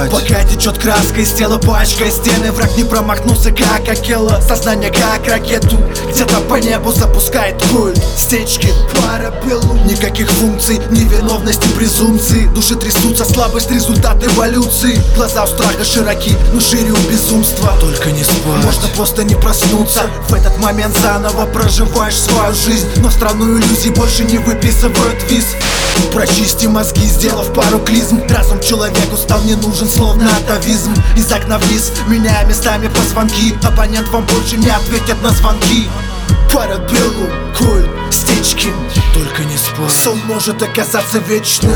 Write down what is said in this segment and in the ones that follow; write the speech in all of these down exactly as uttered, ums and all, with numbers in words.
спать. Пока течет краска из тела, пачкая стены. Враг не промахнулся, как Акела. Сознание как ракету где-то по небу запускает культ. Стечки, парабеллум. Никаких функций, невиновности, презумпции. Души трясутся, слабость, результат эволюции. Глаза у страха широки, но шире у безумства. Только не спать. Можно просто не проснуться. В этот момент заново проживаешь свою жизнь. Но в страну иллюзий больше не выписывают виз. Прочисти мозги, сделав пару клизм. Разум человеку стал не нужен, словно атовизм. Из окна вниз, меняя местами позвонки. Абонент вам больше не ответит на звонки. Парабеллум, культ, стечки. Только не спать. Сон может оказаться вечным.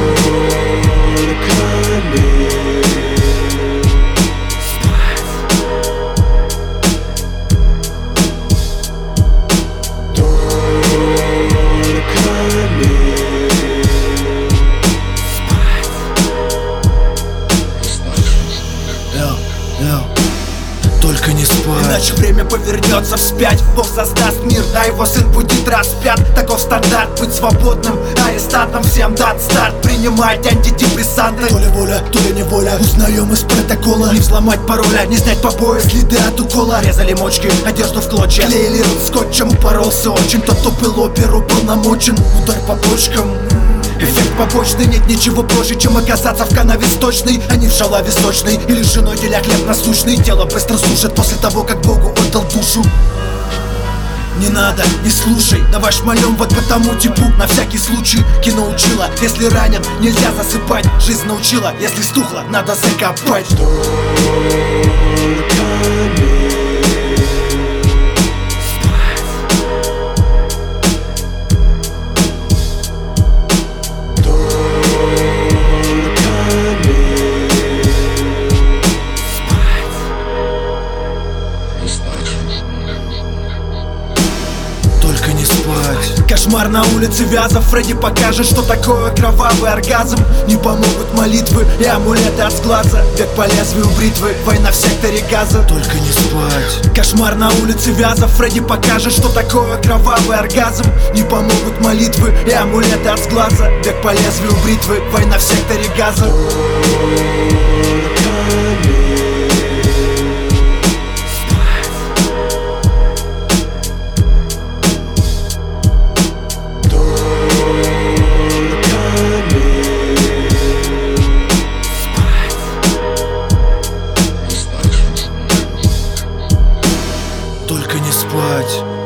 Только не спать. Иначе время повернется вспять. Бог создаст мир, а его сын будет распят. Таков стандарт, быть свободным арестантом. Всем дан старт, принимать антидепрессанты. То ли воля, то ли неволя. Узнаем из протокола. Не взломать пароля, не снять побои, следы от укола. Резали мочки, одежду в клочья, клеили рот скотчем. Упоролся очень тот, кто был оперу полномочен. Удар по почкам. Эффект побочный, нет ничего проще, чем оказаться в канаве сточной, а не в шалаве сочной или женой деля хлеб насущный. Тело быстро сушит после того, как Богу отдал душу. Не надо, не слушай, давай шмалем вот по тому типу. На всякий случай кино учила, если ранен, нельзя засыпать. Жизнь научила, если стухло, надо закопать. Только не спать. Кошмар на улице Вязов. Фредди покажет, что такое кровавый оргазм. Не помогут молитвы и амулеты от сглаза. Век по лезвию бритвы, война в секторе газа. Только не спать. Кошмар на улице Вязов. Фредди покажет, что такое кровавый оргазм. Не помогут молитвы и амулеты от сглаза. Век по лезвию бритвы, война в секторе газа. Только не спать.